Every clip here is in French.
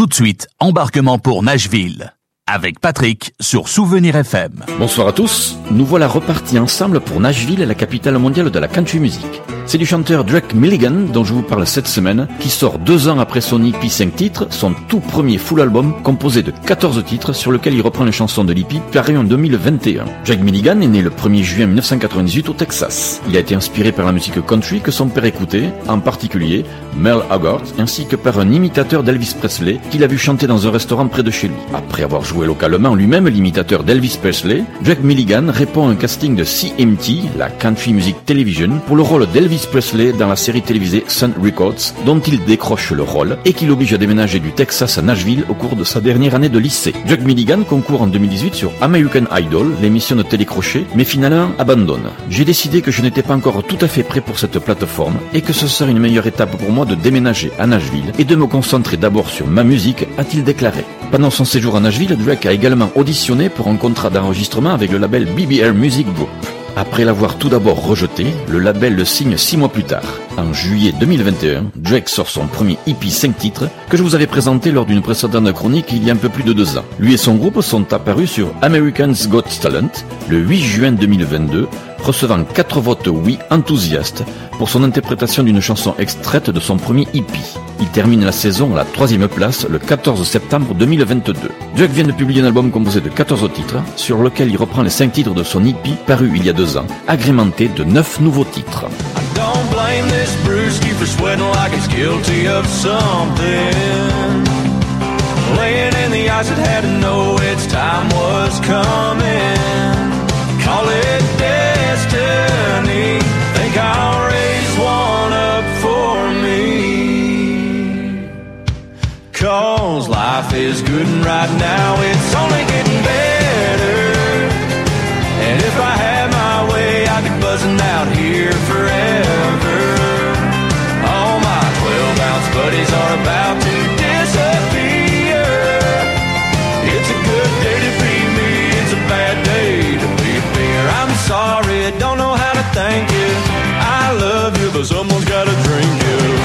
Tout de suite, embarquement pour Nashville. Avec Patrick sur Souvenir FM. Bonsoir à tous, nous voilà repartis ensemble pour Nashville, la capitale mondiale de la country music. C'est du chanteur Drake Milligan dont je vous parle cette semaine, qui sort 2 ans après son EP 5 titres, son tout premier full album composé de 14 titres sur lequel il reprend les chansons de l'EP paru en 2021. Drake Milligan est né le 1er juin 1998 au Texas. Il a été inspiré par la musique country que son père écoutait, en particulier Merle Haggard, ainsi que par un imitateur d'Elvis Presley qu'il a vu chanter dans un restaurant près de chez lui. Après avoir joué localement lui-même l'imitateur d'Elvis Presley, Drake Milligan répond à un casting de CMT, la Country Music Television, pour le rôle d'Elvis Presley dans la série télévisée Sun Records, dont il décroche le rôle et qui l'oblige à déménager du Texas à Nashville au cours de sa dernière année de lycée. Drake Milligan concourt en 2018 sur American Idol, l'émission de télécrochet, mais finalement abandonne. J'ai décidé que je n'étais pas encore tout à fait prêt pour cette plateforme et que ce serait une meilleure étape pour moi de déménager à Nashville et de me concentrer d'abord sur ma musique, a-t-il déclaré. Pendant son séjour à Nashville, Drake a également auditionné pour un contrat d'enregistrement avec le label BBR Music Group. Après l'avoir tout d'abord rejeté, le label le signe 6 mois plus tard. En juillet 2021, Drake sort son premier EP 5 titres que je vous avais présenté lors d'une précédente chronique il y a un peu plus de 2 ans. Lui et son groupe sont apparus sur American's Got Talent le 8 juin 2022, recevant 4 votes oui enthousiastes pour son interprétation d'une chanson extraite de son premier EP. Il termine la saison à la 3e place le 14 septembre 2022. Drake vient de publier un album composé de 14 titres, sur lequel il reprend les 5 titres de son EP paru il y a 2 ans, agrémenté de 9 nouveaux titres. Don't blame this brewski for sweating like it's guilty of something. Laying in the ice, it had to know its time was coming. Call it destiny. Think I'll raise one up for me. 'Cause life is good and right now it's only getting better. And if I had my way, I'd be buzzing out here forever. All my 12-ounce buddies are about to disappear. It's a good day to be me, it's a bad day to be a beer. I'm sorry, I don't know how to thank you. I love you, but someone's gotta drink you.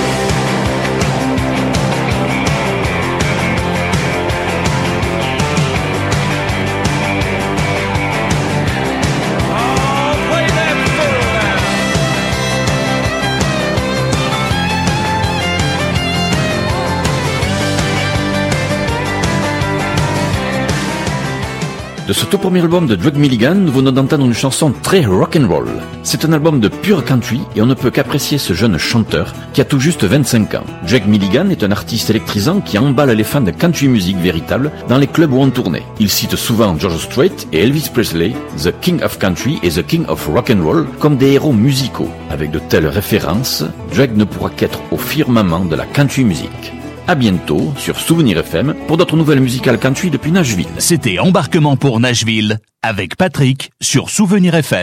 De ce tout premier album de Drake Milligan, nous venons d'entendre une chanson très rock'n'roll. C'est un album de pure country et on ne peut qu'apprécier ce jeune chanteur qui a tout juste 25 ans. Drake Milligan est un artiste électrisant qui emballe les fans de country music véritable dans les clubs où on tournait. Il cite souvent George Strait et Elvis Presley, The King of Country et The King of Rock'n'Roll comme des héros musicaux. Avec de telles références, Drake ne pourra qu'être au firmament de la country music. À bientôt sur Souvenir FM pour d'autres nouvelles musicales country depuis Nashville. C'était Embarquement pour Nashville avec Patrick sur Souvenir FM.